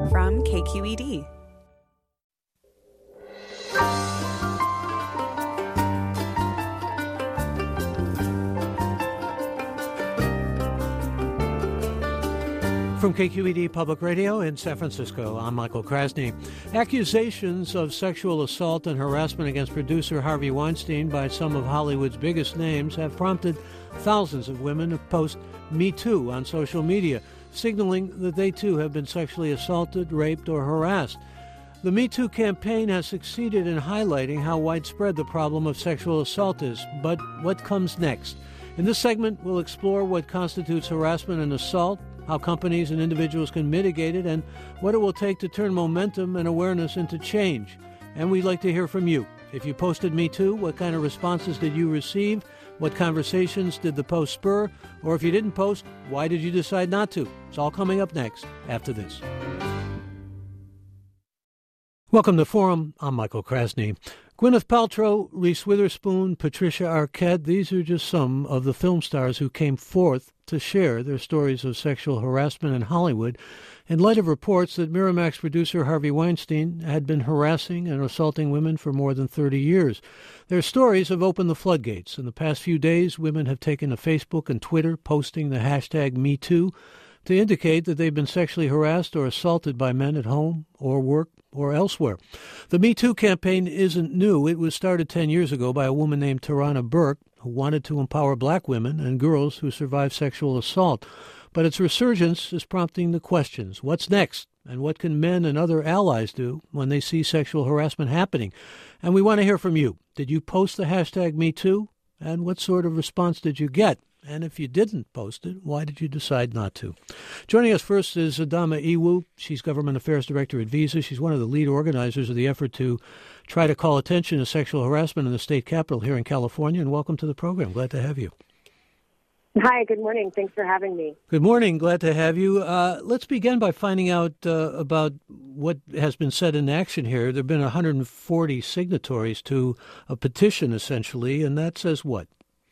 from KQED. From KQED Public Radio in San Francisco, I'm Michael Krasny. Accusations of sexual assault and harassment against producer Harvey Weinstein by some of Hollywood's biggest names have prompted thousands of women to post Me Too on social media, signaling that they too have been sexually assaulted, raped, or harassed. The Me Too campaign has succeeded in highlighting how widespread the problem of sexual assault is. But what comes next? In this segment, we'll explore what constitutes harassment and assault, how companies and individuals can mitigate it, and what it will take to turn momentum and awareness into change. And we'd like to hear from you. If you posted Me Too, what kind of responses did you receive? What conversations did the post spur? Or if you didn't post, why did you decide not to? It's all coming up next after this. Welcome to Forum. I'm Michael Krasny. Gwyneth Paltrow, Reese Witherspoon, Patricia Arquette, these are just some of the film stars who came forth to share their stories of sexual harassment in Hollywood in light of reports that Miramax producer Harvey Weinstein had been harassing and assaulting women for more than 30 years. Their stories have opened the floodgates. In the past few days, women have taken to Facebook and Twitter, posting the hashtag MeToo to indicate that they've been sexually harassed or assaulted by men at home or work or elsewhere. The Me Too campaign isn't new. It was started 10 years ago by a woman named Tarana Burke, who wanted to empower black women and girls who survived sexual assault. But its resurgence is prompting the questions. What's next? And what can men and other allies do when they see sexual harassment happening? And we want to hear from you. Did you post the hashtag Me Too? And what sort of response did you get? And if you didn't post it, why did you decide not to? Joining us first is Adama Iwu. She's Government Affairs Director at Visa. She's one of the lead organizers of the effort to try to call attention to sexual harassment in the state capitol here in California. And welcome to the program. Glad to have you. Hi, good morning. Thanks for having me. Good morning. Glad to have you. Let's begin by finding out about what has been set in action here. There have been 140 signatories to a petition, essentially, and that says what?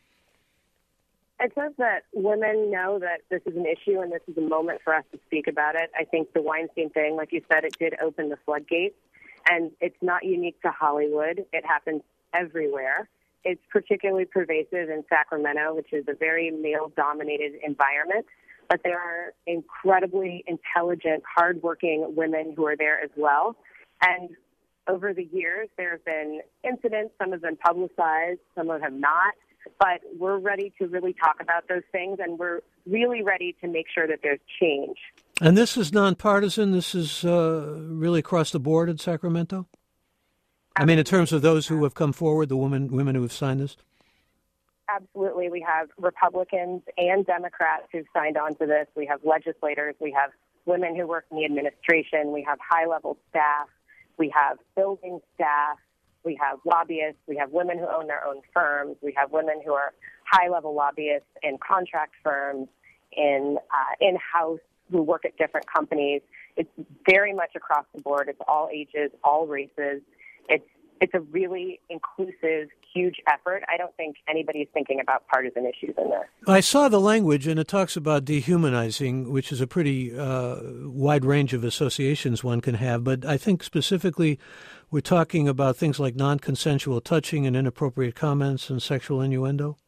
It says that women know that this is an issue and this is a moment for us to speak about it. I think the Weinstein thing, like you said, it did open the floodgates, and it's not unique to Hollywood. It happens everywhere. It's particularly pervasive in Sacramento, which is a very male-dominated environment, but there are incredibly intelligent, hardworking women who are there as well. And over the years, there have been incidents. Some have been publicized, some have not. But we're ready to really talk about those things, and we're really ready to make sure that there's change. And this is nonpartisan? This is really across the board in Sacramento? Absolutely. I mean, in terms of those who have come forward, the women who have signed this? Absolutely. We have Republicans and Democrats who've signed on to this. We have legislators. We have women who work in the administration. We have high-level staff. We have building staff. We have lobbyists. We have women who own their own firms. We have women who are high-level lobbyists in contract firms, in-house, who work at different companies. It's very much across the board. It's all ages, all races. It's a really inclusive, huge effort. I don't think anybody's thinking about partisan issues in this. I saw the language, and it talks about dehumanizing, which is a pretty wide range of associations one can have. But I think specifically we're talking about things like non-consensual touching and inappropriate comments and sexual innuendo.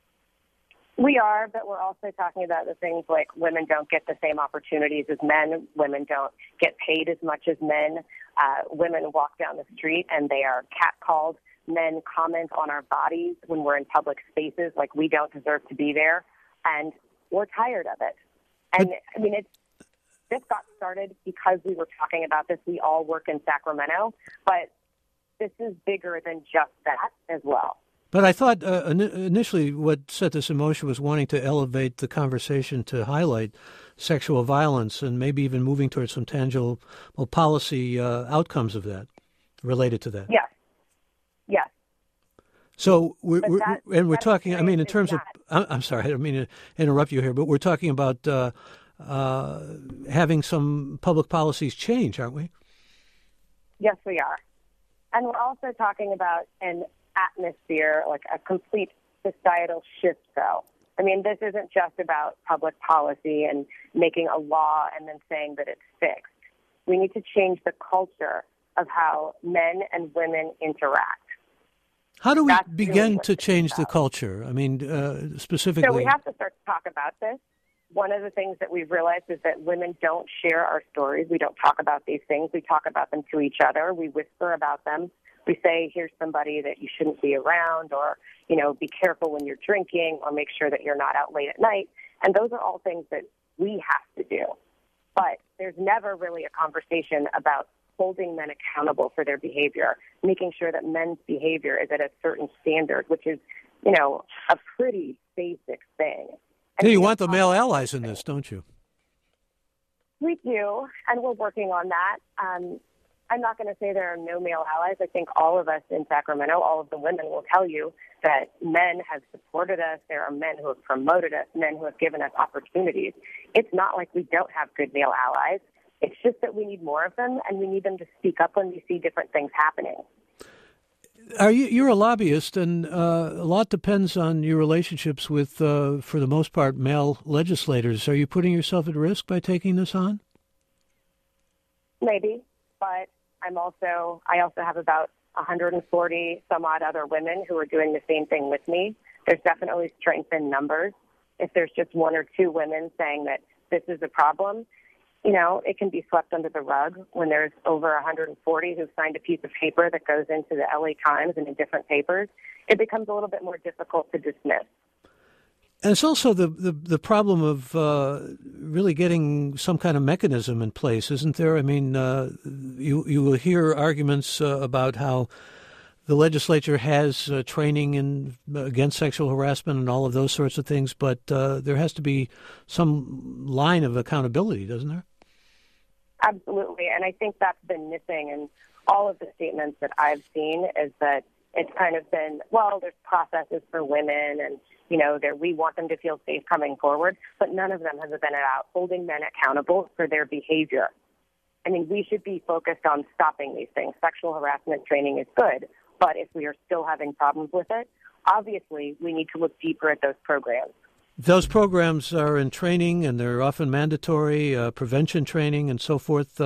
We are, but we're also talking about the things like women don't get the same opportunities as men. Women don't get paid as much as men. Women walk down the street and they are catcalled. Men comment on our bodies when we're in public spaces like we don't deserve to be there. And we're tired of it. And, I mean, this got started because we were talking about this. We all work in Sacramento, but this is bigger than just that as well. But I thought initially what set this in motion was wanting to elevate the conversation to highlight sexual violence and maybe even moving towards some tangible policy outcomes of that, related to that. Yes. Yes. So we're talking, I mean, in terms of, I'm sorry, I don't mean to interrupt you here, but we're talking about having some public policies change, aren't we? Yes, we are. And we're also talking about an atmosphere, like a complete societal shift, though. I mean, this isn't just about public policy and making a law and then saying that it's fixed. We need to change the culture of how men and women interact. How do we That's begin really to change the culture? I mean, specifically. So we have to start to talk about this. One of the things that we've realized is that women don't share our stories. We don't talk about these things. We talk about them to each other. We whisper about them. We say, here's somebody that you shouldn't be around, or, be careful when you're drinking, or make sure that you're not out late at night. And those are all things that we have to do. But there's never really a conversation about holding men accountable for their behavior, making sure that men's behavior is at a certain standard, which is, a pretty basic thing. Yeah, you want the male allies in this, don't you? We do, and we're working on that. I'm not going to say there are no male allies. I think all of us in Sacramento, all of the women will tell you that men have supported us. There are men who have promoted us, men who have given us opportunities. It's not like we don't have good male allies. It's just that we need more of them, and we need them to speak up when we see different things happening. You're a lobbyist, and a lot depends on your relationships with, for the most part, male legislators. Are you putting yourself at risk by taking this on? Maybe, but I also have about 140 some odd other women who are doing the same thing with me. There's definitely strength in numbers. If there's just one or two women saying that this is a problem, it can be swept under the rug. When there's over 140 who've signed a piece of paper that goes into the LA Times and in different papers, it becomes a little bit more difficult to dismiss. And it's also the problem of really getting some kind of mechanism in place, isn't there? I mean, you will hear arguments about how the legislature has training against sexual harassment and all of those sorts of things, but there has to be some line of accountability, doesn't there? Absolutely, and I think that's been missing in all of the statements that I've seen, is that it's kind of been, well, there's processes for women, and we want them to feel safe coming forward, but none of them has been about holding men accountable for their behavior. I mean, we should be focused on stopping these things. Sexual harassment training is good, but if we are still having problems with it, obviously we need to look deeper at those programs. Those programs are in training, and they're often mandatory, prevention training and so forth.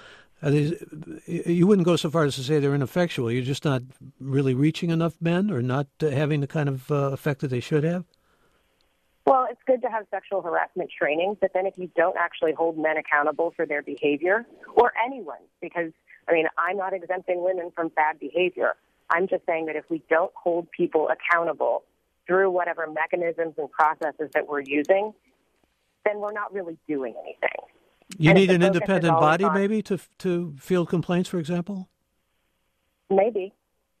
You wouldn't go so far as to say they're ineffectual. You're just not really reaching enough men, or not having the kind of effect that they should have? Well, it's good to have sexual harassment training, but then if you don't actually hold men accountable for their behavior, or anyone, because, I'm not exempting women from bad behavior. I'm just saying that if we don't hold people accountable through whatever mechanisms and processes that we're using, then we're not really doing anything. You need an independent body, maybe, to field complaints, for example? Maybe.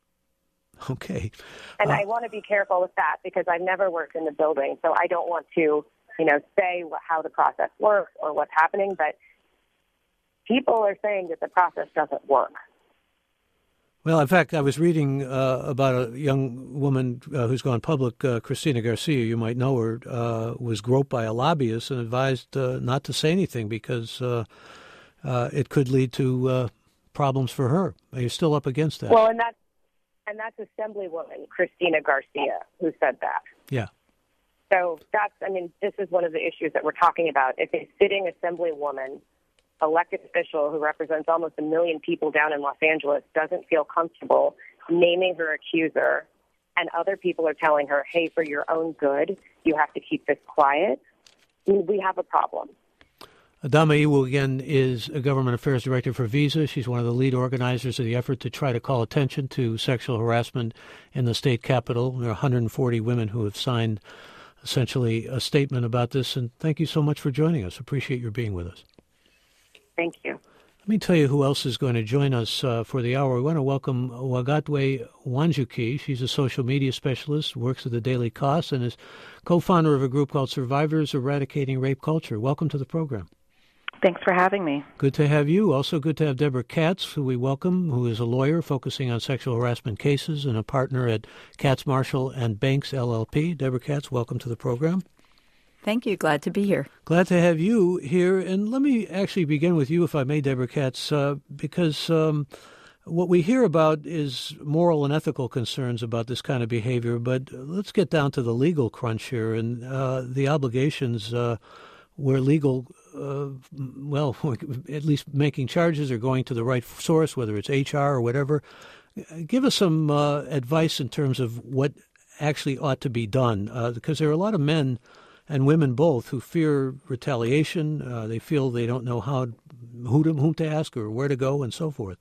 Okay. And I want to be careful with that, because I've never worked in the building, so I don't want to, say how the process works or what's happening, but people are saying that the process doesn't work. Well, in fact, I was reading about a young woman who's gone public, Cristina Garcia, you might know her, was groped by a lobbyist and advised not to say anything because it could lead to problems for her. Are you still up against that? Well, and that's Assemblywoman Cristina Garcia who said that. Yeah. So this is one of the issues that we're talking about. If a sitting Assemblywoman, elected official who represents almost 1 million people down in Los Angeles, doesn't feel comfortable naming her accuser, and other people are telling her, hey, for your own good, you have to keep this quiet, we have a problem. Adama Iwu, again, is a government affairs director for Visa. She's one of the lead organizers of the effort to try to call attention to sexual harassment in the state capitol. There are 140 women who have signed essentially a statement about this. And thank you so much for joining us. Appreciate your being with us. Thank you. Let me tell you who else is going to join us for the hour. We want to welcome Wagatwe Wanjuki. She's a social media specialist, works at the Daily Kos, and is co-founder of a group called Survivors Eradicating Rape Culture. Welcome to the program. Thanks for having me. Good to have you. Also good to have Deborah Katz, who we welcome, who is a lawyer focusing on sexual harassment cases and a partner at Katz Marshall and Banks LLP. Deborah Katz, welcome to the program. Thank you. Glad to be here. Glad to have you here. And let me actually begin with you, if I may, Deborah Katz, because what we hear about is moral and ethical concerns about this kind of behavior. But let's get down to the legal crunch here and the obligations where legal at least making charges or going to the right source, whether it's HR or whatever. Give us some advice in terms of what actually ought to be done, because there are a lot of men and women both who fear retaliation. They feel they don't know whom to ask or where to go and so forth.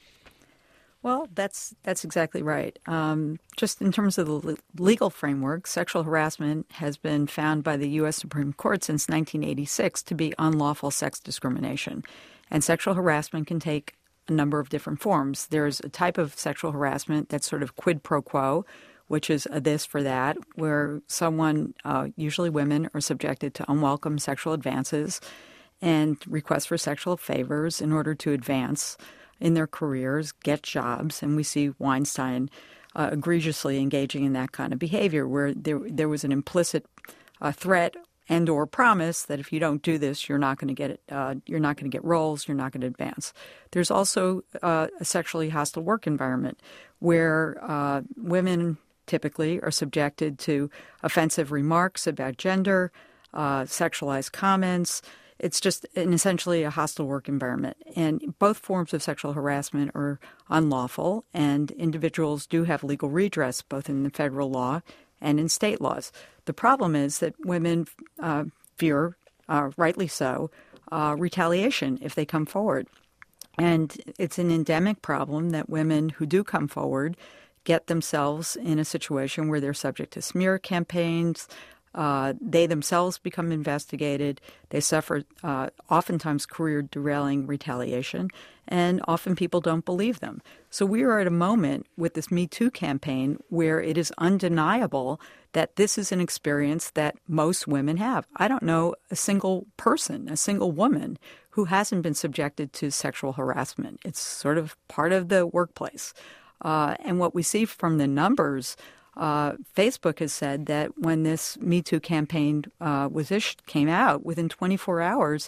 Well, that's exactly right. Just in terms of the legal framework, sexual harassment has been found by the U.S. Supreme Court since 1986 to be unlawful sex discrimination. And sexual harassment can take a number of different forms. There's a type of sexual harassment that's sort of quid pro quo, which is a this for that, where someone, usually women, are subjected to unwelcome sexual advances and requests for sexual favors in order to advance in their careers, get jobs. And we see Weinstein egregiously engaging in that kind of behavior, where there was an implicit threat and or promise that if you don't do this, you're not going to get it. You're not going to get roles. You're not going to advance. There's also a sexually hostile work environment where women typically are subjected to offensive remarks about gender, sexualized comments. It's just essentially a hostile work environment. And both forms of sexual harassment are unlawful, and individuals do have legal redress both in the federal law and in state laws. The problem is that women fear, rightly so, retaliation if they come forward. And it's an endemic problem that women who do come forward get themselves in a situation where they're subject to smear campaigns. They themselves become investigated. They suffer oftentimes career-derailing retaliation, and often people don't believe them. So we are at a moment with this Me Too campaign where it is undeniable that this is an experience that most women have. I don't know a single person, a single woman, who hasn't been subjected to sexual harassment. It's sort of part of the workplace. And what we see from the numbers, Facebook has said that when this Me Too campaign came out, within 24 hours,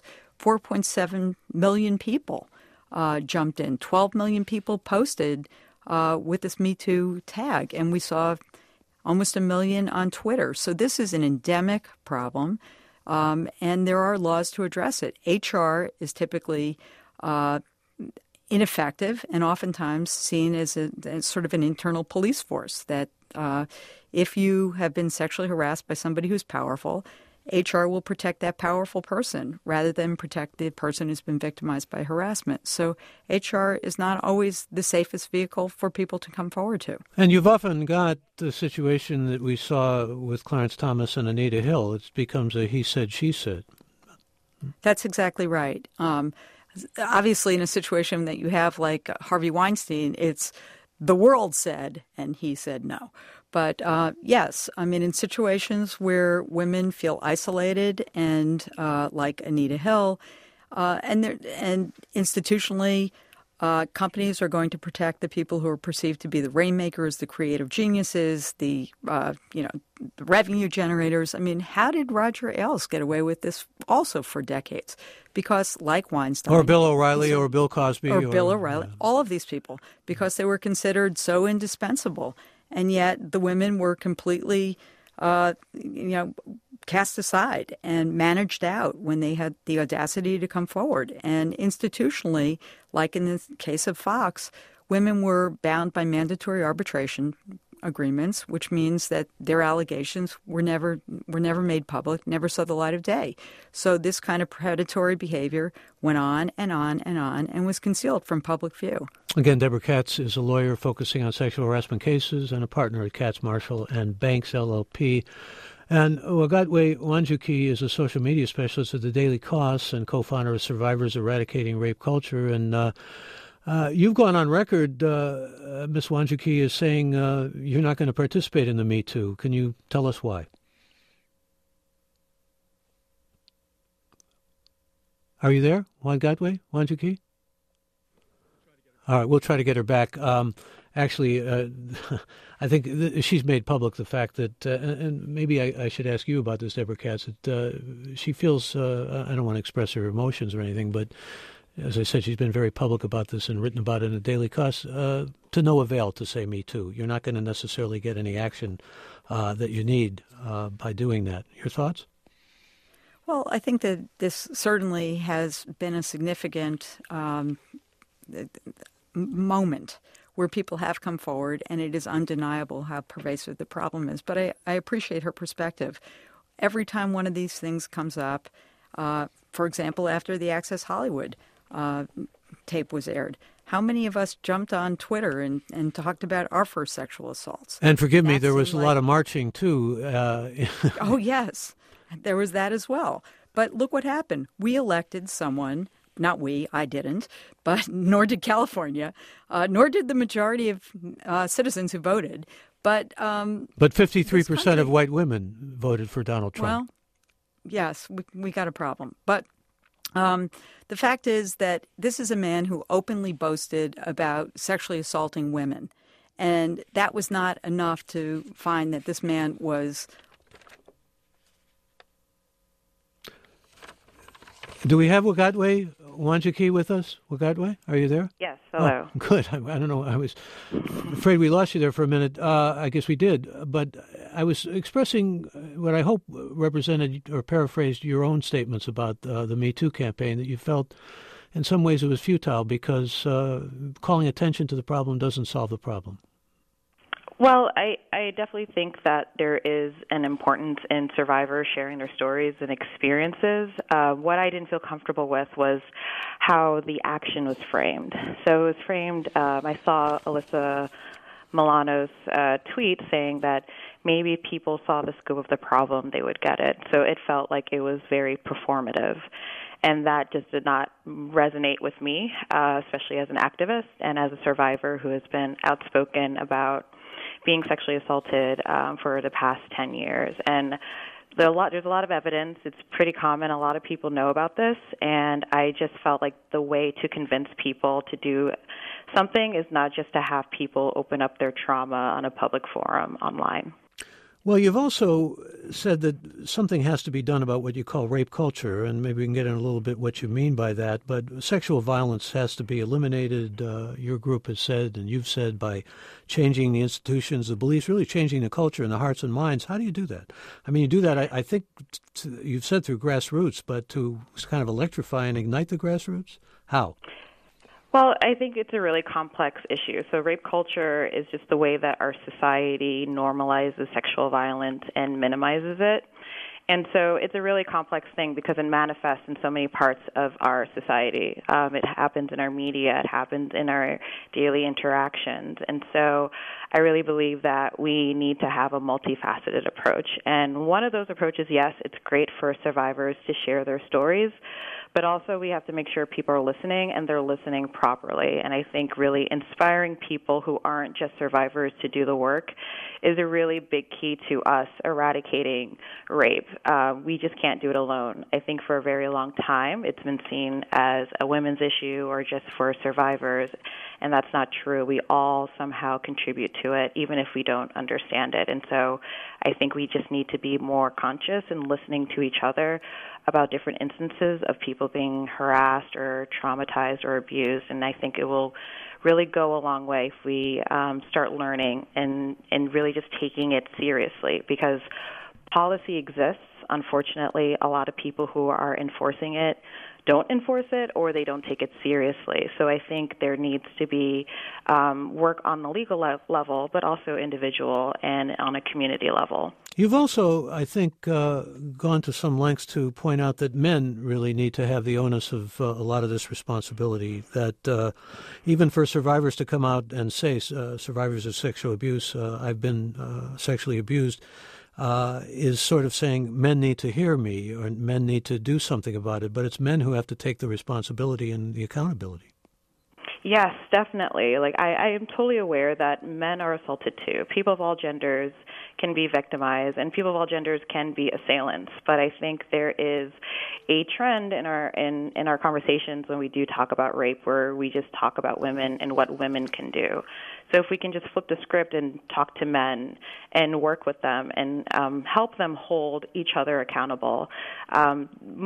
4.7 million people jumped in. 12 million people posted with this Me Too tag, and we saw almost 1 million on Twitter. So this is an endemic problem, and there are laws to address it. HR is typically ineffective and oftentimes seen as sort of an internal police force, that if you have been sexually harassed by somebody who's powerful, HR will protect that powerful person rather than protect the person who's been victimized by harassment. So HR is not always the safest vehicle for people to come forward to. And you've often got the situation that we saw with Clarence Thomas and Anita Hill. It becomes a he said, she said. That's exactly right. Obviously, in a situation that you have like Harvey Weinstein, it's the world said and he said no. But yes, I mean, in situations where women feel isolated and like Anita Hill, and institutionally, companies are going to protect the people who are perceived to be the rainmakers, the creative geniuses, the revenue generators. I mean, how did Roger Ailes get away with this also for decades? Because like Weinstein, or Bill O'Reilly, or Bill Cosby, or Bill O'Reilly, all of these people, because they were considered so indispensable. And yet the women were completely, cast aside and managed out when they had the audacity to come forward. And institutionally, like in the case of Fox, women were bound by mandatory arbitration agreements, which means that their allegations were never made public, never saw the light of day. So this kind of predatory behavior went on and on and on and was concealed from public view. Again, Deborah Katz is a lawyer focusing on sexual harassment cases and a partner at Katz, Marshall & Banks, LLP. And Ogadwe Wanjuki is a social media specialist at the Daily Kos and co-founder of Survivors Eradicating Rape Culture. And you've gone on record, Ms. Wanjuki, is saying you're not going to participate in the Me Too. Can you tell us why? Are you there, Ogadwe Wanjuki? All right, we'll try to get her back. Actually, I think she's made public the fact that, and maybe I should ask you about this, Deborah Katz, that she feels, I don't want to express her emotions or anything, but as I said, she's been very public about this and written about it in the Daily Kos, to no avail to say Me Too. You're not going to necessarily get any action that you need by doing that. Your thoughts? Well, I think that this certainly has been a significant moment where people have come forward, and it is undeniable how pervasive the problem is. But I appreciate her perspective. Every time one of these things comes up, for example, after the Access Hollywood tape was aired, how many of us jumped on Twitter and talked about our first sexual assaults? And forgive me, there was a lot of marching, too. Oh, yes. There was that as well. But look what happened. We elected someone, not we, I didn't, but nor did California, nor did the majority of citizens who voted. But 53% of white women voted for Donald Trump. Well, yes, we got a problem. But the fact is that this is a man who openly boasted about sexually assaulting women. And that was not enough to find that this man was... Do we have Wagatwe Wanjaki with us? Wagatwe, are you there? Yes, hello. Oh, good. I don't know. I was afraid we lost you there for a minute. I guess we did. But I was expressing what I hope represented or paraphrased your own statements about the Me Too campaign, that you felt in some ways it was futile because calling attention to the problem doesn't solve the problem. Well, I definitely think that there is an importance in survivors sharing their stories and experiences. What I didn't feel comfortable with was how the action was framed. So it was framed, I saw Alyssa Milano's tweet saying that maybe people saw the scope of the problem, they would get it. So it felt like it was very performative. And that just did not resonate with me, especially as an activist and as a survivor who has been outspoken about being sexually assaulted for the past 10 years. And there's a lot of evidence. It's pretty common. A lot of people know about this. And I just felt like the way to convince people to do something is not just to have people open up their trauma on a public forum online. Well, you've also said that something has to be done about what you call rape culture, and maybe we can get in a little bit what you mean by that, but sexual violence has to be eliminated, your group has said, and you've said, by changing the institutions, the beliefs, really changing the culture in the hearts and minds. How do you do that? I mean, you do that, I think, you've said through grassroots, but to kind of electrify and ignite the grassroots? How? Well, I think it's a really complex issue. So rape culture is just the way that our society normalizes sexual violence and minimizes it. And so it's a really complex thing because it manifests in so many parts of our society. It happens in our media. It happens in our daily interactions. And so I really believe that we need to have a multifaceted approach. And one of those approaches, yes, it's great for survivors to share their stories, but also we have to make sure people are listening and they're listening properly. And I think really inspiring people who aren't just survivors to do the work is a really big key to us eradicating rape. We just can't do it alone. I think for a very long time it's been seen as a women's issue or just for survivors, and that's not true. We all somehow contribute to it, even if we don't understand it. And so I think we just need to be more conscious and listening to each other about different instances of people being harassed or traumatized or abused, and I think it will really go a long way if we start learning and really just taking it seriously, because policy exists. Unfortunately, a lot of people who are enforcing it don't enforce it or they don't take it seriously. So I think there needs to be work on the legal level, but also individual and on a community level. You've also, I think, gone to some lengths to point out that men really need to have the onus of a lot of this responsibility, that even for survivors to come out and say, survivors of sexual abuse, I've been sexually abused, is sort of saying men need to hear me or men need to do something about it, but it's men who have to take the responsibility and the accountability. Yes, definitely. Like I am totally aware that men are assaulted too. People of all genders can be victimized, and people of all genders can be assailants. But I think there is a trend in our conversations when we do talk about rape, where we just talk about women and what women can do. So if we can just flip the script and talk to men and work with them and help them hold each other accountable,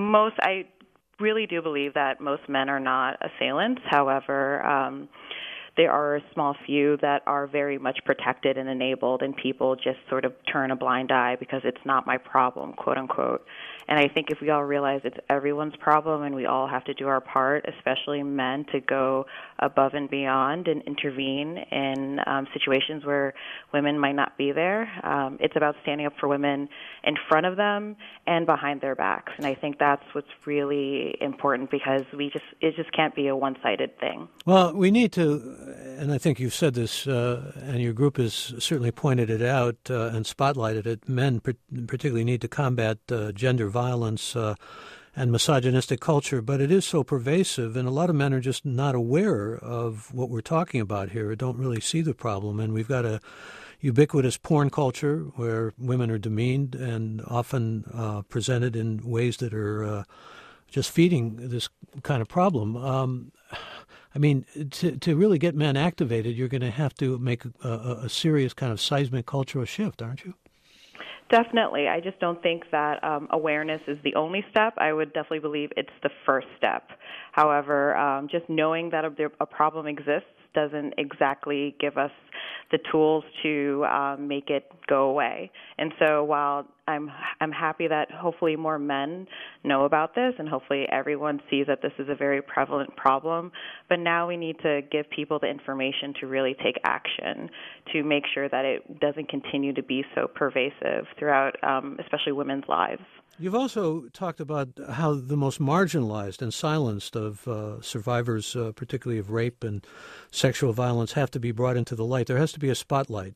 I really do believe that most men are not assailants. However, there are a small few that are very much protected and enabled, and people just sort of turn a blind eye because it's not my problem, quote unquote. And I think if we all realize it's everyone's problem and we all have to do our part, especially men, to go above and beyond and intervene in situations where women might not be there, it's about standing up for women in front of them and behind their backs. And I think that's what's really important, because it just can't be a one-sided thing. Well, we need to, and I think you've said this, and your group has certainly pointed it out and spotlighted it, men particularly need to combat gender violence and misogynistic culture, but it is so pervasive, and a lot of men are just not aware of what we're talking about here, or don't really see the problem. And we've got a ubiquitous porn culture where women are demeaned and often presented in ways that are just feeding this kind of problem. I mean, to really get men activated, you're going to have to make a serious kind of seismic cultural shift, aren't you? Definitely. I just don't think that awareness is the only step. I would definitely believe it's the first step. However, just knowing that a problem exists doesn't exactly give us the tools to make it go away. And so while I'm happy that hopefully more men know about this, and hopefully everyone sees that this is a very prevalent problem, but now we need to give people the information to really take action to make sure that it doesn't continue to be so pervasive throughout especially women's lives. You've also talked about how the most marginalized and silenced of survivors, particularly of rape and sexual violence, have to be brought into the light. There has to be a spotlight.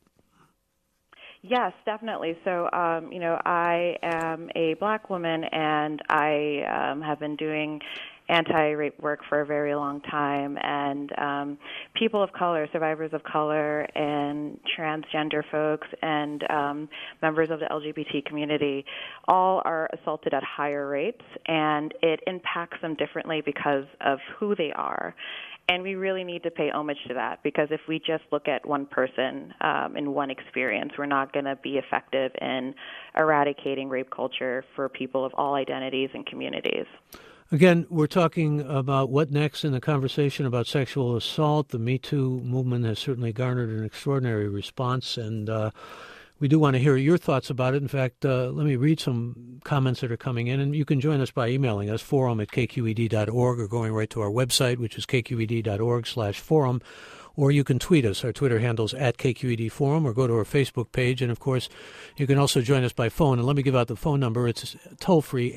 Yes, definitely. So, I am a Black woman, and I have been doing anti-rape work for a very long time, and people of color, survivors of color, and transgender folks, and members of the LGBT community all are assaulted at higher rates, and it impacts them differently because of who they are. And we really need to pay homage to that, because if we just look at one person in one experience, we're not going to be effective in eradicating rape culture for people of all identities and communities. Again, we're talking about what next in the conversation about sexual assault. The Me Too movement has certainly garnered an extraordinary response, and we do want to hear your thoughts about it. In fact, let me read some comments that are coming in, and you can join us by emailing us, forum@kqed.org, or going right to our website, which is kqed.org/forum. Or you can tweet us. Our Twitter handle's @KQED Forum, or go to our Facebook page. And, of course, you can also join us by phone. And let me give out the phone number. It's toll-free,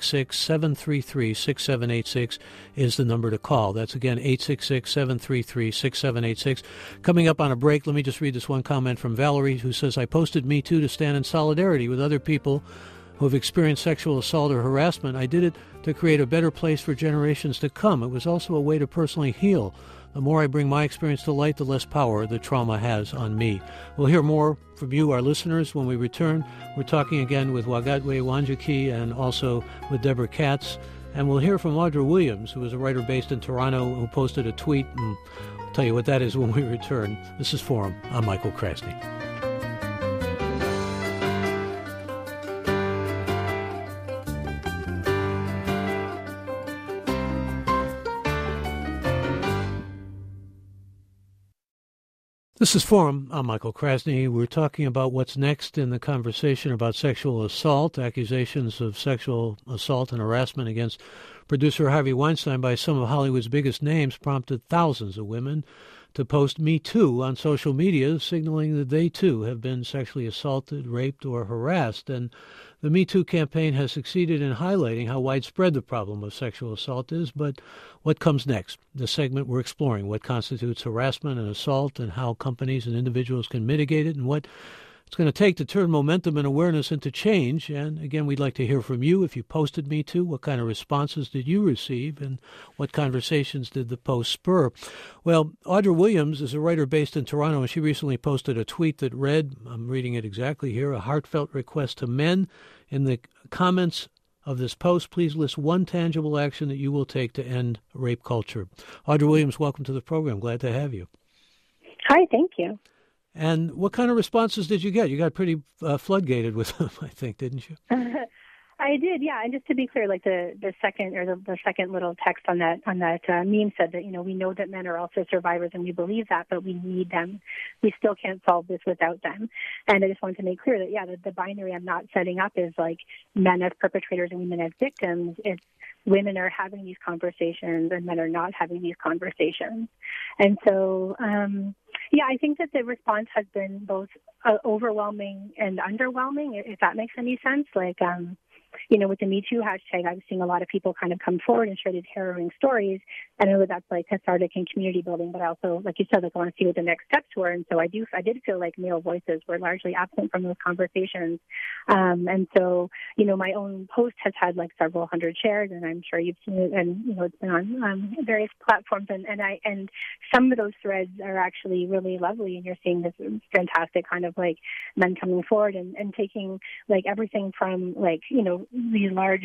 866-733-6786 is the number to call. That's, again, 866-733-6786. Coming up on a break, let me just read this one comment from Valerie, who says, I posted Me Too to stand in solidarity with other people who have experienced sexual assault or harassment. I did it to create a better place for generations to come. It was also a way to personally heal. The more I bring my experience to light, the less power the trauma has on me. We'll hear more from you, our listeners, when we return. We're talking again with Wagatwe Wanjaki and also with Deborah Katz. And we'll hear from Audra Williams, who is a writer based in Toronto, who posted a tweet. And I'll tell you what that is when we return. This is Forum. I'm Michael Krasny. This is Forum. I'm Michael Krasny. We're talking about what's next in the conversation about sexual assault. Accusations of sexual assault and harassment against producer Harvey Weinstein by some of Hollywood's biggest names prompted thousands of women to post Me Too on social media, signaling that they too have been sexually assaulted, raped, or harassed. And the Me Too campaign has succeeded in highlighting how widespread the problem of sexual assault is. But what comes next? This segment, we're exploring what constitutes harassment and assault and how companies and individuals can mitigate it, and what it's going to take to turn momentum and awareness into change. And again, we'd like to hear from you. If you posted Me Too, what kind of responses did you receive, and what conversations did the post spur? Well, Audra Williams is a writer based in Toronto, and she recently posted a tweet that read, I'm reading it exactly here, a heartfelt request to men. In the comments of this post, please list one tangible action that you will take to end rape culture. Audra Williams, welcome to the program. Glad to have you. Hi, thank you. And what kind of responses did you get? You got pretty floodgated with them, I think, didn't you? I did, yeah. And just to be clear, like the second little text on that meme said that, we know that men are also survivors and we believe that, but we need them. We still can't solve this without them. And I just wanted to make clear that, yeah, the binary I'm not setting up is like men as perpetrators and women as victims. It's women are having these conversations and men are not having these conversations. And so, yeah, I think that the response has been both overwhelming and underwhelming, if that makes any sense. Like, with the Me Too hashtag, I was seeing a lot of people kind of come forward and share these harrowing stories. And I know that's like cathartic and community building, but also, like you said, like I want to see what the next steps were. And so I did feel like male voices were largely absent from those conversations. And so, my own post has had like several hundred shares, and I'm sure you've seen it, and it's been on various platforms. And some of those threads are actually really lovely, and you're seeing this fantastic kind of like men coming forward and taking like everything from like these large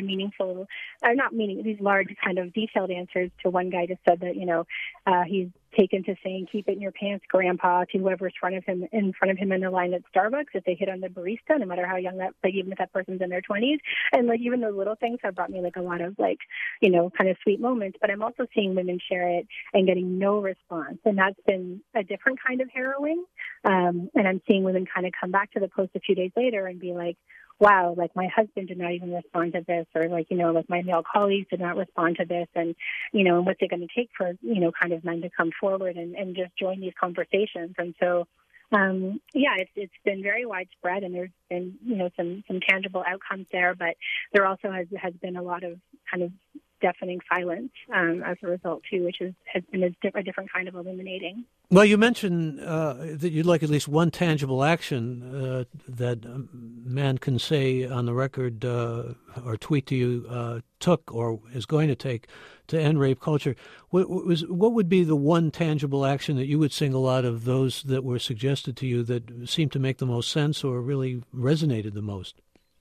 these large kind of detailed answers to one guy just said that he's taken to saying "keep it in your pants, grandpa" to whoever's in front of him in the line at Starbucks if they hit on the barista, no matter how young even if that person's in their 20s. And like even those little things have brought me like a lot of like kind of sweet moments. But I'm also seeing women share it and getting no response, and that's been a different kind of harrowing. And I'm seeing women kind of come back to the post a few days later and be like, wow, like my husband did not even respond to this, or like, like my male colleagues did not respond to this. And, what's it going to take for, kind of men to come forward and just join these conversations. And so, it's been very widespread, and there's been, some tangible outcomes there, but there also has been a lot of kind of deafening silence as a result too, which has been a different kind of illuminating. Well, you mentioned that you'd like at least one tangible action that a man can say on the record or tweet to you took or is going to take to end rape culture. What would be the one tangible action that you would single out of those that were suggested to you that seemed to make the most sense or really resonated the most?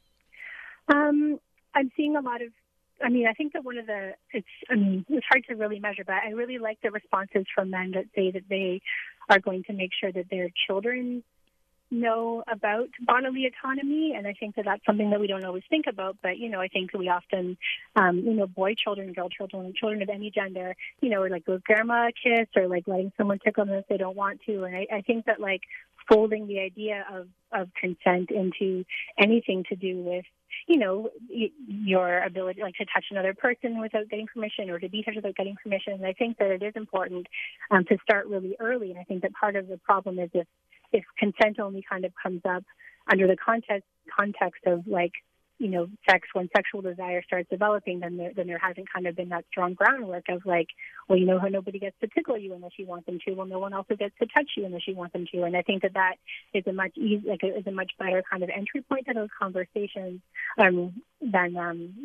I'm seeing a lot of I think that it's hard to really measure, but I really like the responses from men that say that they are going to make sure that their children know about bodily autonomy. And I think that that's something that we don't always think about, but, I think we often, boy children, girl children of any gender, or like those grandma kiss or like letting someone tickle them if they don't want to. And I think that like folding the idea of consent into anything to do with, your ability like to touch another person without getting permission or to be touched without getting permission. And I think that it is important to start really early. And I think that part of the problem is if consent only kind of comes up under the context of like, sex, when sexual desire starts developing, then there hasn't kind of been that strong groundwork of like, well, how nobody gets to tickle you unless you want them to. Well, no one also gets to touch you unless you want them to. And I think that is a much better kind of entry point to those conversations than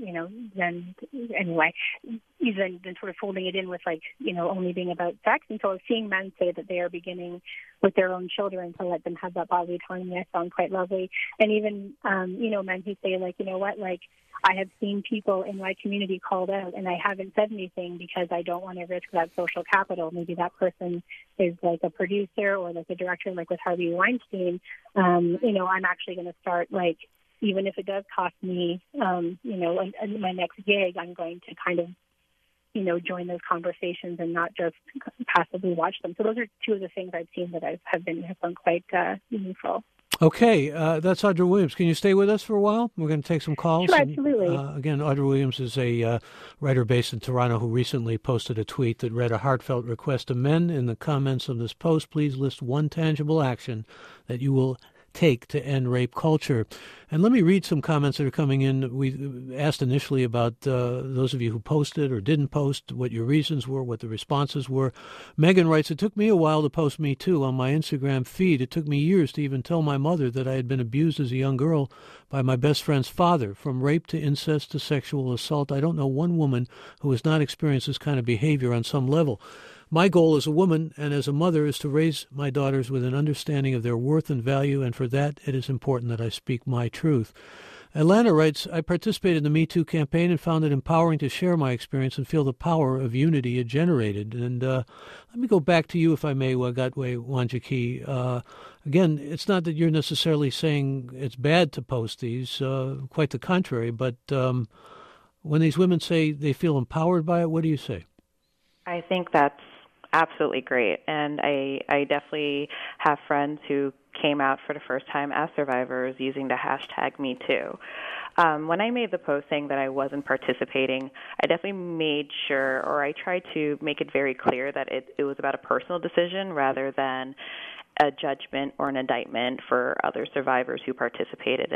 sort of folding it in with like, only being about sex. And so seeing men say that they are beginning with their own children to let them have that bodily autonomy, I found quite lovely. And even, men who say like, like I have seen people in my community called out and I haven't said anything because I don't want to risk that social capital. Maybe that person is like a producer or like a director, like with Harvey Weinstein. I'm actually going to start like, even if it does cost me, in my next gig, I'm going to kind of, join those conversations and not just passively watch them. So those are two of the things I've seen that have been quite meaningful. Okay, that's Audra Williams. Can you stay with us for a while? We're going to take some calls. Sure, absolutely. Again, Audra Williams is a writer based in Toronto who recently posted a tweet that read, "A heartfelt request to men. In the comments of this post, please list one tangible action that you will take to end rape culture." And let me read some comments that are coming in. We asked initially about those of you who posted or didn't post, what your reasons were, what the responses were. Megan writes, "It took me a while to post Me Too on my Instagram feed. It took me years to even tell my mother that I had been abused as a young girl by my best friend's father. From rape to incest to sexual assault, I don't know one woman who has not experienced this kind of behavior on some level. My goal as a woman and as a mother is to raise my daughters with an understanding of their worth and value, and for that it is important that I speak my truth." Atlanta writes, I participated in the Me Too campaign and found it empowering to share my experience and feel the power of unity it generated. And let me go back to you, if I may, Wagatwe Wanjaki. Again, it's not that you're necessarily saying it's bad to post these, quite the contrary, but when these women say they feel empowered by it, what do you say? I think that's absolutely great. And I definitely have friends who came out for the first time as survivors using the hashtag #MeToo. When I made the post saying that I wasn't participating, I definitely made sure, or I tried to make it very clear that it was about a personal decision rather than a judgment or an indictment for other survivors who participated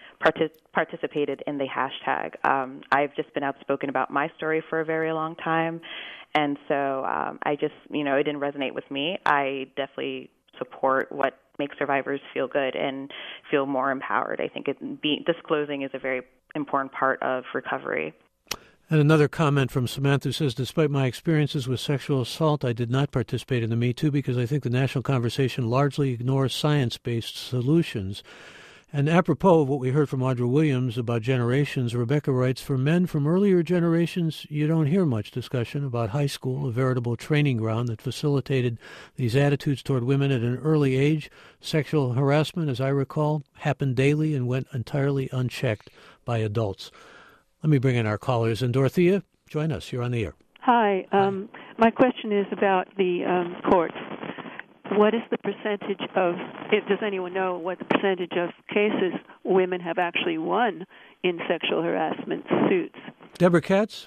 in the hashtag. I've just been outspoken about my story for a very long time, and so I just, it didn't resonate with me. I definitely support what makes survivors feel good and feel more empowered. I think disclosing is a very important part of recovery. And another comment from Samantha says, despite my experiences with sexual assault, I did not participate in the Me Too because I think the national conversation largely ignores science-based solutions. And apropos of what we heard from Audra Williams about generations, Rebecca writes, for men from earlier generations, you don't hear much discussion about high school, a veritable training ground that facilitated these attitudes toward women at an early age. Sexual harassment, as I recall, happened daily and went entirely unchecked by adults. Let me bring in our callers. And Dorothea, join us. You're on the air. Hi. My question is about the courts. What is the percentage of, does anyone know what the percentage of cases women have actually won in sexual harassment suits? Deborah Katz?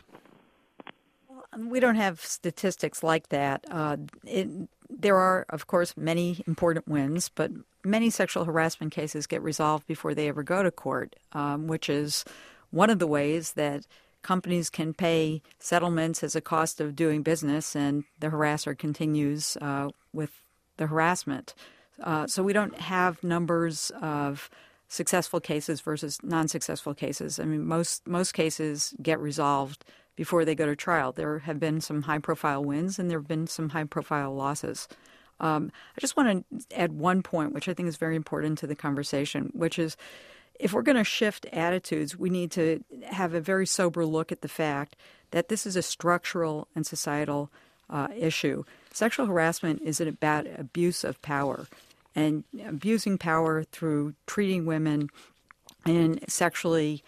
We don't have statistics like that. There are, of course, many important wins, but many sexual harassment cases get resolved before they ever go to court, which is one of the ways that companies can pay settlements as a cost of doing business, and the harasser continues with the harassment. So we don't have numbers of successful cases versus non-successful cases. I mean, most cases get resolved before they go to trial. There have been some high-profile wins, and there have been some high-profile losses. I just want to add one point, which I think is very important to the conversation, which is if we're going to shift attitudes, we need to have a very sober look at the fact that this is a structural and societal issue. Sexual harassment is about abuse of power, and abusing power through treating women in sexually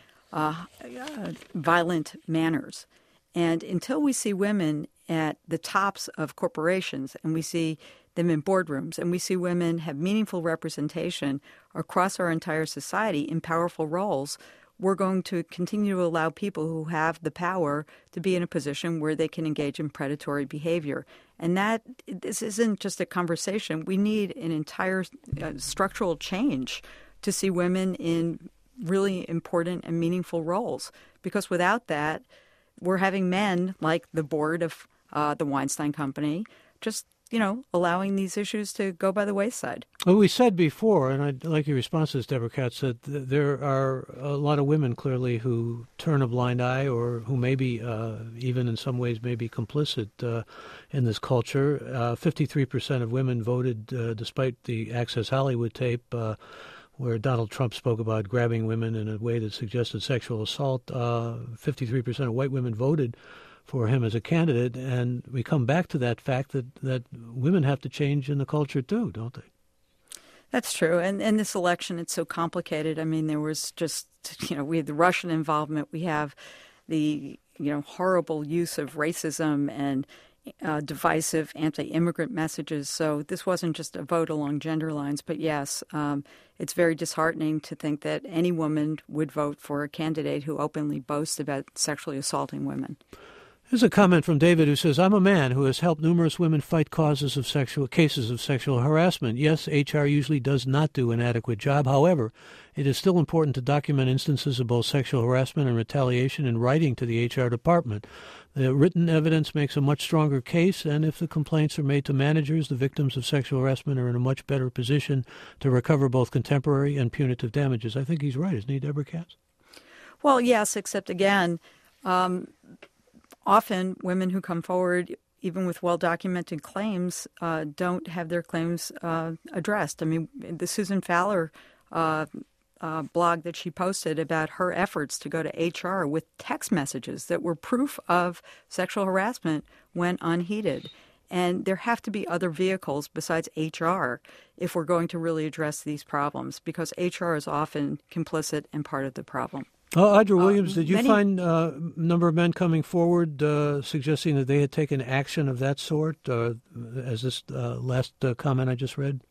violent manners. And until we see women at the tops of corporations and we see them in boardrooms and we see women have meaningful representation across our entire society in powerful roles, we're going to continue to allow people who have the power to be in a position where they can engage in predatory behavior. And this isn't just a conversation. We need an entire structural change to see women in really important and meaningful roles. Because without that, we're having men like the board of the Weinstein Company just allowing these issues to go by the wayside. Well, we said before, and I'd like your responses, Deborah Katz, that there are a lot of women clearly who turn a blind eye or who maybe even in some ways may be complicit in this culture. 53% of women voted despite the Access Hollywood tape where Donald Trump spoke about grabbing women in a way that suggested sexual assault. 53% of white women voted for him as a candidate, and we come back to that fact that women have to change in the culture too, don't they? That's true. And this election, it's so complicated. I mean, there was just, we had the Russian involvement. We have the, horrible use of racism and divisive anti-immigrant messages. So this wasn't just a vote along gender lines. But yes, it's very disheartening to think that any woman would vote for a candidate who openly boasts about sexually assaulting women. Here's a comment from David who says, I'm a man who has helped numerous women fight cases of sexual harassment. Yes, HR usually does not do an adequate job. However, it is still important to document instances of both sexual harassment and retaliation in writing to the HR department. The written evidence makes a much stronger case, and if the complaints are made to managers, the victims of sexual harassment are in a much better position to recover both contemporary and punitive damages. I think he's right, isn't he, Deborah Katz? Well, yes, except again, often women who come forward, even with well-documented claims, don't have their claims addressed. I mean, the Susan Fowler blog that she posted about her efforts to go to HR with text messages that were proof of sexual harassment went unheeded. And there have to be other vehicles besides HR if we're going to really address these problems, because HR is often complicit and part of the problem. Audra Williams, did you find a number of men coming forward suggesting that they had taken action of that sort, as this last comment I just read?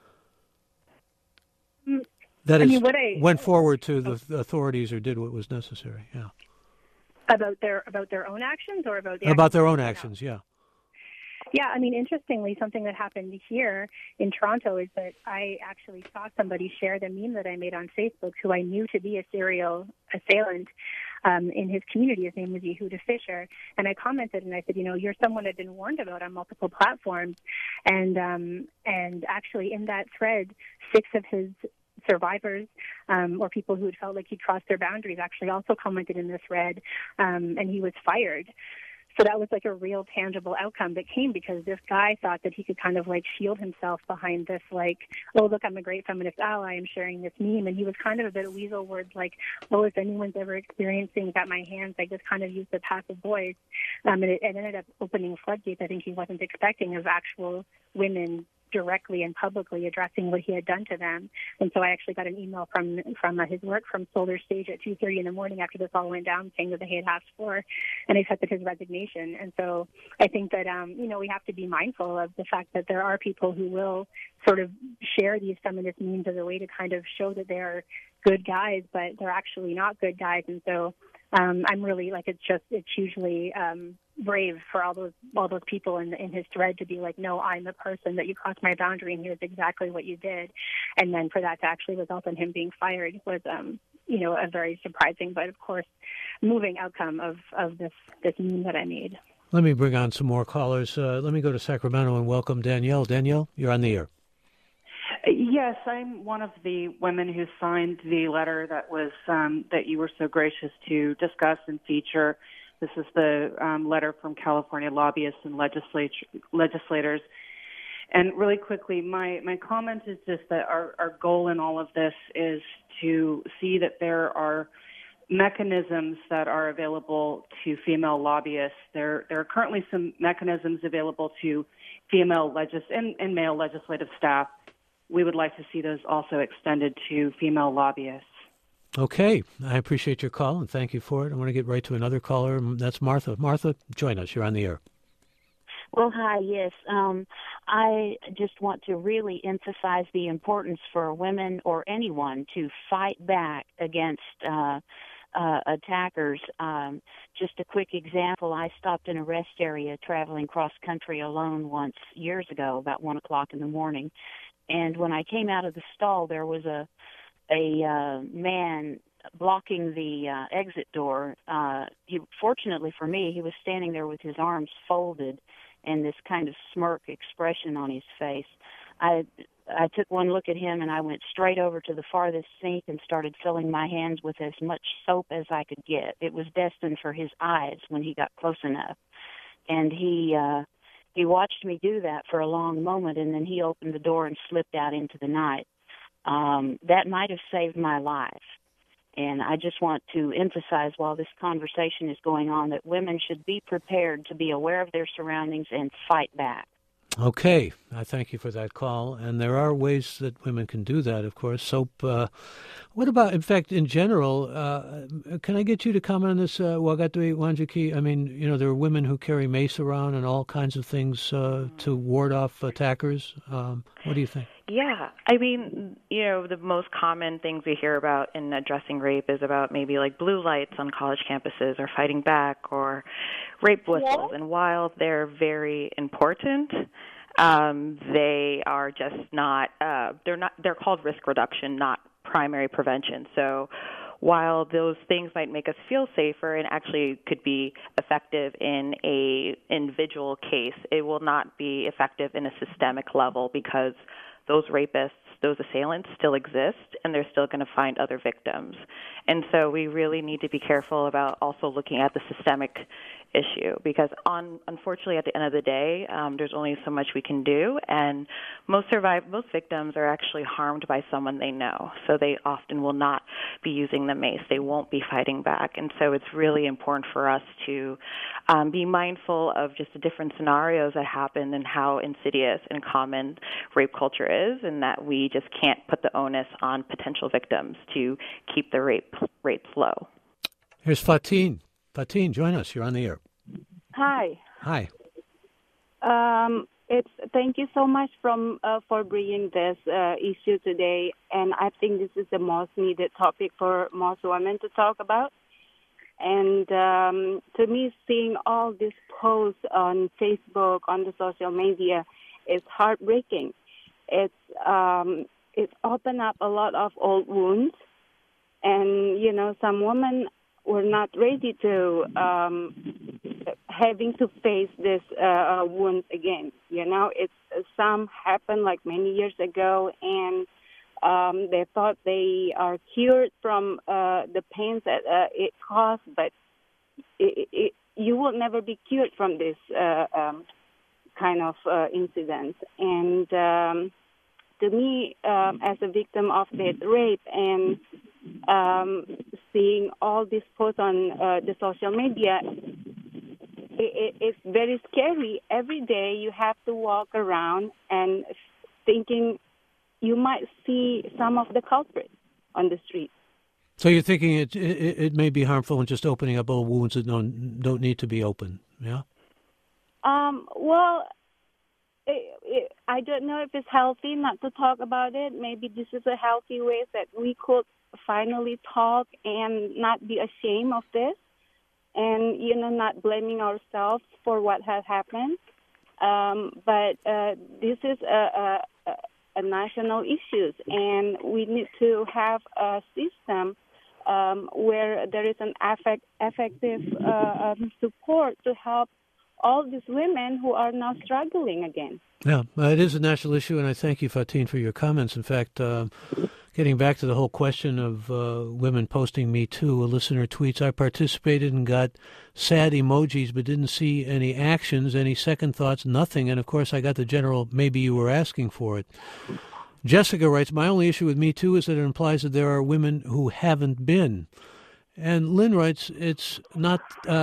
That is, went forward to the authorities or did what was necessary. Yeah. About their own actions, or about their own actions? Yeah. Yeah, I mean, interestingly, something that happened here in Toronto is that I actually saw somebody share the meme that I made on Facebook, who I knew to be a serial assailant in his community. His name was Yehuda Fisher. And I commented and I said, you're someone I've been warned about on multiple platforms. And actually in that thread, 6 of his survivors or people who had felt like he crossed their boundaries actually also commented in this thread, and he was fired. So that was like a real tangible outcome that came because this guy thought that he could kind of like shield himself behind this like, oh, look, I'm a great feminist ally, I'm sharing this meme. And he was kind of a bit weasel words like, oh, if anyone's ever experiencing at my hands, I just kind of used the passive voice. And it ended up opening floodgates I think he wasn't expecting of actual women directly and publicly addressing what he had done to them. And so I actually got an email from his work from Solar Stage at 2:30 in the morning after this all went down saying that they had asked for and accepted his resignation. And so I think that, we have to be mindful of the fact that there are people who will sort of share these feminist memes as a way to kind of show that they're good guys, but they're actually not good guys. And so I'm really like, it's hugely brave for all those people in his thread to be like, no, I'm the person that you crossed my boundary and here's exactly what you did. And then for that to actually result in him being fired was, a very surprising, but of course, moving outcome of this meme that I made. Let me bring on some more callers. Let me go to Sacramento and welcome Danielle. Danielle, you're on the air. Yes, I'm one of the women who signed the letter that was that you were so gracious to discuss and feature. This is the letter from California lobbyists and legislators. And really quickly, my comment is just that our goal in all of this is to see that there are mechanisms that are available to female lobbyists. There are currently some mechanisms available to female and male legislative staff. We would like to see those also extended to female lobbyists. Okay. I appreciate your call, and thank you for it. I want to get right to another caller. That's Martha. Martha, join us. You're on the air. Well, hi, yes. I just want to really emphasize the importance for women or anyone to fight back against attackers. Just a quick example, I stopped in a rest area traveling cross-country alone once years ago, about 1 o'clock in the morning. And when I came out of the stall, there was a man blocking the exit door. Fortunately for me, he was standing there with his arms folded and this kind of smirk expression on his face. I took one look at him and I went straight over to the farthest sink and started filling my hands with as much soap as I could get. It was destined for his eyes when he got close enough. And he watched me do that for a long moment, and then he opened the door and slipped out into the night. That might have saved my life. And I just want to emphasize while this conversation is going on that women should be prepared to be aware of their surroundings and fight back. Okay. I thank you for that call. And there are ways that women can do that, of course. Soap. What about, in fact, in general, can I get you to comment on this, Wagatui Wanjiki? I mean, there are women who carry mace around and all kinds of things to ward off attackers. What do you think? Yeah. I mean, the most common things we hear about in addressing rape is about maybe like blue lights on college campuses or fighting back or rape whistles. And while they're very important, they are just not, they're called risk reduction, not primary prevention. So while those things might make us feel safer and actually could be effective in a individual case, it will not be effective in a systemic level because those rapists, those assailants still exist, and they're still going to find other victims. And so we really need to be careful about also looking at the systemic issue because, unfortunately, at the end of the day, there's only so much we can do, and most victims are actually harmed by someone they know, so they often will not be using the mace. They won't be fighting back, and so it's really important for us to be mindful of just the different scenarios that happen and how insidious and common rape culture is, and that we just can't put the onus on potential victims to keep the rape rates low. Here's Fatin. Fatin, join us. You're on the air. Hi. Hi. Thank you so much for bringing this issue today, and I think this is the most needed topic for most women to talk about. And to me, seeing all these posts on Facebook, on the social media, is heartbreaking. It's opened up a lot of old wounds, and some women were not ready to having to face this wounds again. Some happened like many years ago, and they thought they are cured from the pains that it caused, but you will never be cured from this kind of incident. And to me, as a victim of that rape and seeing all these posts on the social media, it's very scary. Every day you have to walk around and thinking you might see some of the culprits on the street. So you're thinking it may be harmful in just opening up old wounds that don't need to be open, yeah? Well, I don't know if it's healthy not to talk about it. Maybe this is a healthy way that we could finally talk and not be ashamed of this, and not blaming ourselves for what has happened. But this is a national issue, and we need to have a system where there is an effective support to help all these women who are now struggling again. Yeah, it is a national issue, and I thank you, Fatin, for your comments. In fact, getting back to the whole question of women posting Me Too, a listener tweets, I participated and got sad emojis but didn't see any actions, any second thoughts, nothing. And, of course, I got the general, maybe you were asking for it. Jessica writes, my only issue with Me Too is that it implies that there are women who haven't been. And Lynn writes, it's not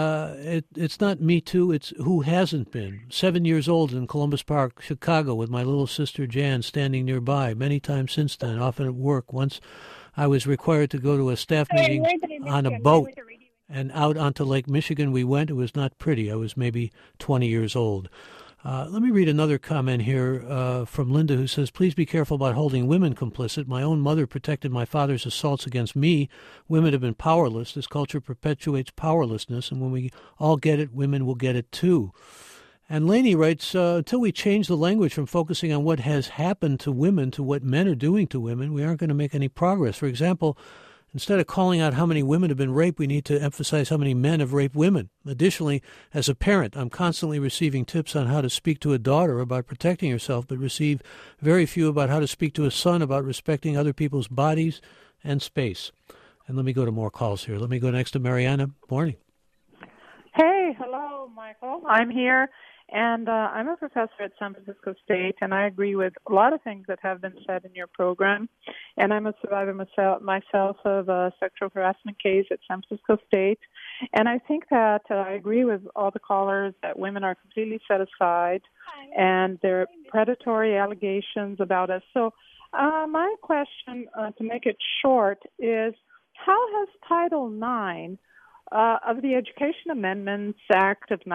Me Too, it's who hasn't been. 7 years old in Columbus Park, Chicago, with my little sister Jan standing nearby. Many times since then, often at work. Once I was required to go to a staff meeting on a boat, and out onto Lake Michigan we went. It was not pretty. I was maybe 20 years old. Let me read another comment here from Linda, who says, please be careful about holding women complicit. My own mother protected my father's assaults against me. Women have been powerless. This culture perpetuates powerlessness, and when we all get it, women will get it too. And Laney writes, until we change the language from focusing on what has happened to women to what men are doing to women, we aren't going to make any progress. For example, instead of calling out how many women have been raped, we need to emphasize how many men have raped women. Additionally, as a parent, I'm constantly receiving tips on how to speak to a daughter about protecting herself, but receive very few about how to speak to a son about respecting other people's bodies and space. And let me go to more calls here. Let me go next to Mariana. Morning. Hey, hello, Michael. I'm here, and I'm a professor at San Francisco State, and I agree with a lot of things that have been said in your program. And I'm a survivor myself of a sexual harassment case at San Francisco State. And I think that I agree with all the callers that women are completely set aside, and there are predatory allegations about us. So my question, to make it short, is how has Title IX of the Education Amendments Act of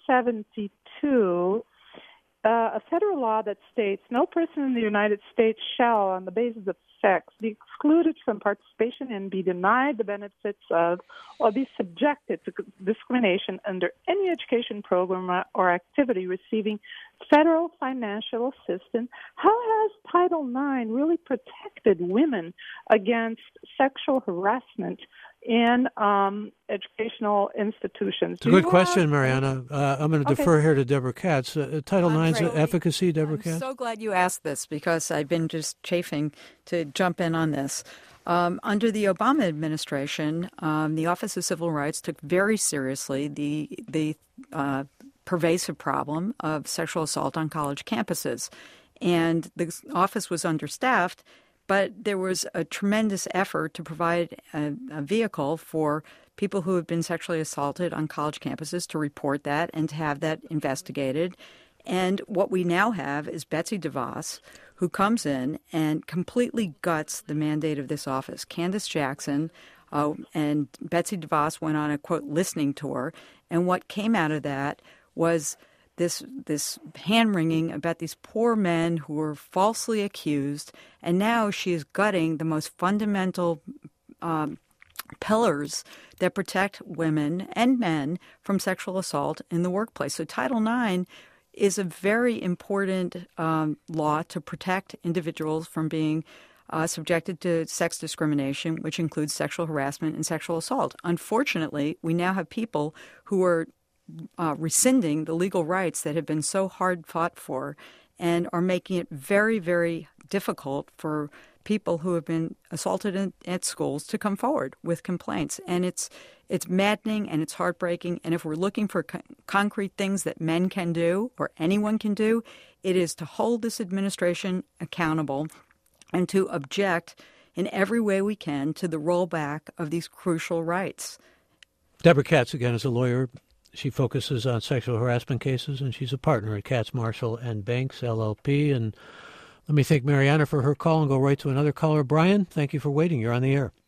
1972, a federal law that states no person in the United States shall, on the basis of sex, be excluded from participation and be denied the benefits of or be subjected to discrimination under any education program or activity receiving federal financial assistance. How has Title IX really protected women against sexual harassment in educational institutions? It's a good question, Mariana. I'm going to defer here to Deborah Katz. Title IX's efficacy, Deborah Katz? I'm so glad you asked this because I've been just chafing to jump in on this. Under the Obama administration, the Office of Civil Rights took very seriously the pervasive problem of sexual assault on college campuses. And the office was understaffed, but there was a tremendous effort to provide a vehicle for people who have been sexually assaulted on college campuses to report that and to have that investigated. And what we now have is Betsy DeVos, who comes in and completely guts the mandate of this office. Candace Jackson and Betsy DeVos went on a, quote, listening tour, and what came out of that was this hand-wringing about these poor men who were falsely accused, and now she is gutting the most fundamental pillars that protect women and men from sexual assault in the workplace. So Title IX is a very important law to protect individuals from being subjected to sex discrimination, which includes sexual harassment and sexual assault. Unfortunately, we now have people who are rescinding the legal rights that have been so hard fought for and are making it very, very difficult for people who have been assaulted at schools to come forward with complaints. And it's maddening and it's heartbreaking. And if we're looking for concrete things that men can do or anyone can do, it is to hold this administration accountable and to object in every way we can to the rollback of these crucial rights. Deborah Katz, again, is a lawyer. She focuses on sexual harassment cases, and she's a partner at Katz, Marshall & Banks, LLP. And let me thank Mariana for her call and go right to another caller. Brian, thank you for waiting. You're on the air.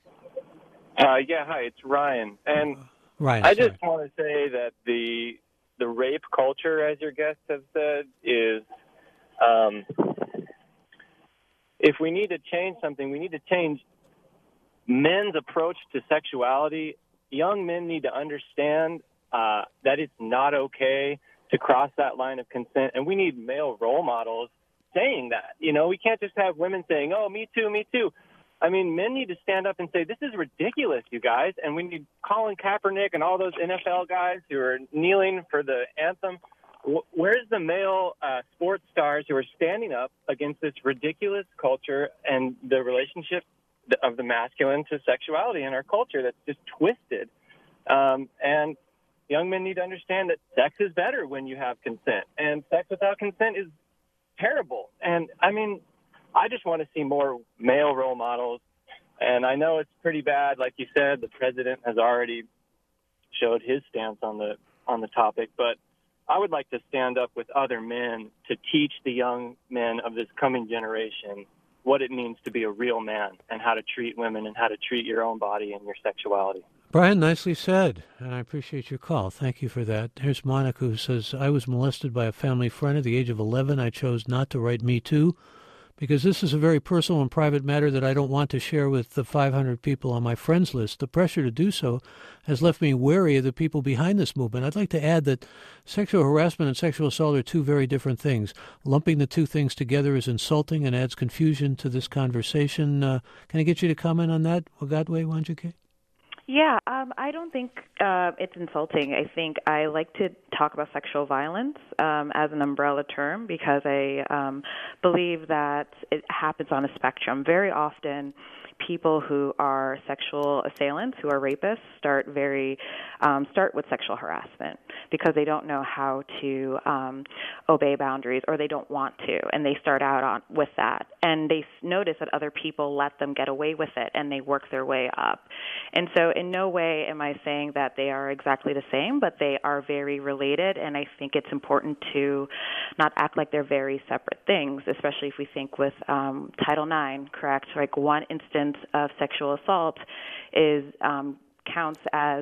Yeah, hi, it's Ryan. And Ryan, I just want to say that the rape culture, as your guests have said, is if we need to change something, we need to change men's approach to sexuality. Young men need to understand that it's not okay to cross that line of consent, and we need male role models saying that. You know, we can't just have women saying, oh, me too, me too. I mean, men need to stand up and say, this is ridiculous, you guys, and we need Colin Kaepernick and all those NFL guys who are kneeling for the anthem. Where's the male sports stars who are standing up against this ridiculous culture and the relationship of the masculine to sexuality in our culture that's just twisted? And young men need to understand that sex is better when you have consent, and sex without consent is terrible. And, I mean, I just want to see more male role models, and I know it's pretty bad. Like you said, the president has already showed his stance on the topic, but I would like to stand up with other men to teach the young men of this coming generation what it means to be a real man and how to treat women and how to treat your own body and your sexuality. Brian, nicely said, and I appreciate your call. Thank you for that. Here's Monica, who says, I was molested by a family friend at the age of 11. I chose not to write Me Too because this is a very personal and private matter that I don't want to share with the 500 people on my friends list. The pressure to do so has left me wary of the people behind this movement. I'd like to add that sexual harassment and sexual assault are two very different things. Lumping the two things together is insulting and adds confusion to this conversation. Can I get you to comment on that? Wagadwe Wanjuke? Yeah, I don't think it's insulting. I think I like to talk about sexual violence as an umbrella term because I believe that it happens on a spectrum. Very often, people who are sexual assailants, who are rapists, start with sexual harassment because they don't know how to obey boundaries, or they don't want to, and they start out with that. And they notice that other people let them get away with it, and they work their way up. And so in no way am I saying that they are exactly the same, but they are very related, and I think it's important to not act like they're very separate things, especially if we think with Title IX, correct? Like one instance of sexual assault is counts as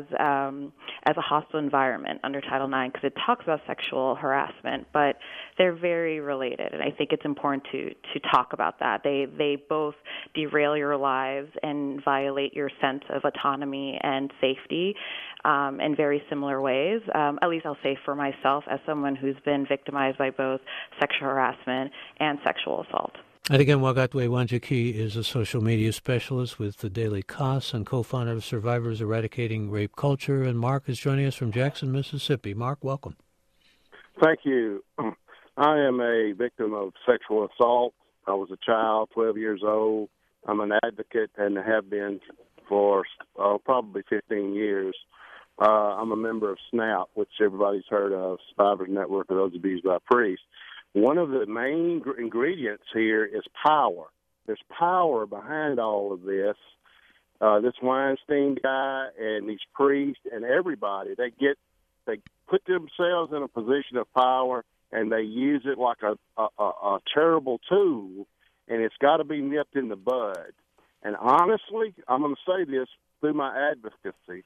a hostile environment under Title IX because it talks about sexual harassment, but they're very related, and I think it's important to talk about that. They both derail your lives and violate your sense of autonomy and safety in very similar ways. At least I'll say for myself as someone who's been victimized by both sexual harassment and sexual assault. And again, Wagatwe Wanjaki is a social media specialist with the Daily Kos and co-founder of Survivors Eradicating Rape Culture. And Mark is joining us from Jackson, Mississippi. Mark, welcome. Thank you. I am a victim of sexual assault. I was a child, 12 years old. I'm an advocate and have been for probably 15 years. I'm a member of SNAP, which everybody's heard of, Survivors Network of Those Abused by Priests. One of the main ingredients here is power. There's power behind all of this. This Weinstein guy and these priests and everybody, they put themselves in a position of power and they use it like a terrible tool, and it's got to be nipped in the bud. And honestly, I'm going to say this through my advocacy,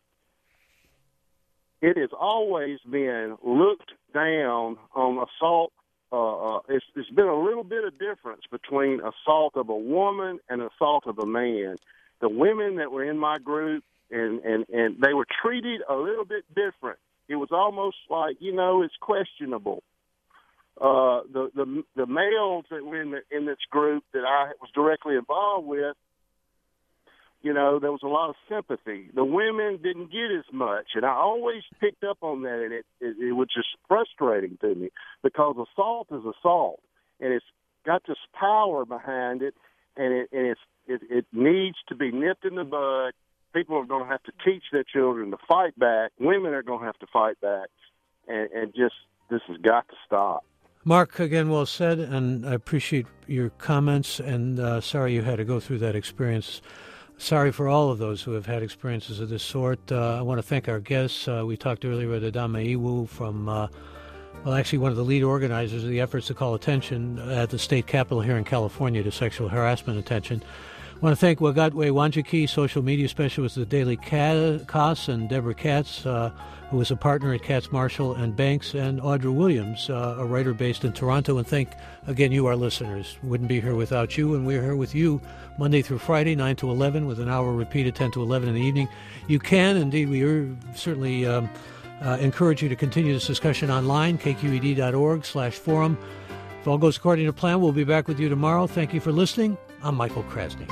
it has always been looked down on assault. It's been a little bit of difference between assault of a woman and assault of a man. The women that were in my group, and they were treated a little bit different. It was almost like, it's questionable. The males that were in this group that I was directly involved with, there was a lot of sympathy. The women didn't get as much, and I always picked up on that, and it was just frustrating to me because assault is assault, and it's got this power behind it, and it needs to be nipped in the bud. People are going to have to teach their children to fight back. Women are going to have to fight back, and just this has got to stop. Mark, again, well said, and I appreciate your comments, and sorry you had to go through that experience. Sorry for all of those who have had experiences of this sort. I want to thank our guests. We talked earlier with Adama Iwu from, actually one of the lead organizers of the efforts to call attention at the state capitol here in California to sexual harassment attention. I want to thank Wagatwe Wanjaki, social media specialist at the Daily Kos, and Deborah Katz, who is a partner at Katz Marshall and Banks, and Audra Williams, a writer based in Toronto. And thank, again, you, our listeners. Wouldn't be here without you, and we're here with you Monday through Friday, 9 to 11, with an hour repeat at 10 to 11 in the evening. You can, indeed, we certainly encourage you to continue this discussion online, kqed.org/forum. If all goes according to plan, we'll be back with you tomorrow. Thank you for listening. I'm Michael Krasny.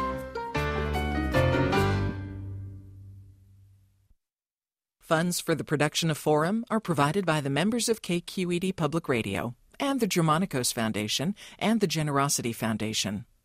Funds for the production of Forum are provided by the members of KQED Public Radio and the Germanicos Foundation and the Generosity Foundation.